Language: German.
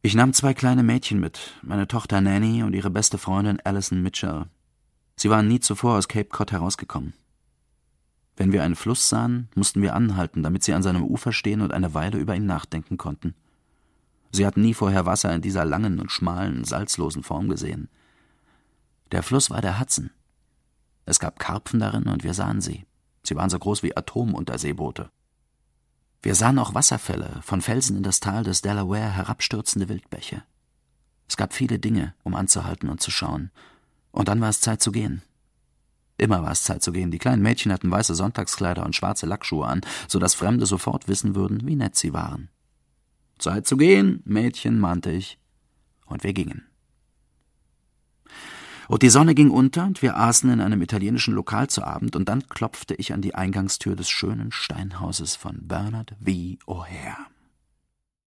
Ich nahm 2 kleine Mädchen mit, meine Tochter Nanny und ihre beste Freundin Alison Mitchell. Sie waren nie zuvor aus Cape Cod herausgekommen. Wenn wir einen Fluss sahen, mussten wir anhalten, damit sie an seinem Ufer stehen und eine Weile über ihn nachdenken konnten. Sie hatten nie vorher Wasser in dieser langen und schmalen, salzlosen Form gesehen. Der Fluss war der Hudson. Es gab Karpfen darin und wir sahen sie. Sie waren so groß wie Atomunterseeboote. Wir sahen auch Wasserfälle, von Felsen in das Tal des Delaware herabstürzende Wildbäche. Es gab viele Dinge, um anzuhalten und zu schauen. Und dann war es Zeit zu gehen. Immer war es Zeit zu gehen. Die kleinen Mädchen hatten weiße Sonntagskleider und schwarze Lackschuhe an, so dass Fremde sofort wissen würden, wie nett sie waren. »Zeit zu gehen, Mädchen«, mahnte ich. Und wir gingen. Und die Sonne ging unter und wir aßen in einem italienischen Lokal zu Abend und dann klopfte ich an die Eingangstür des schönen Steinhauses von Bernard V. O'Hare.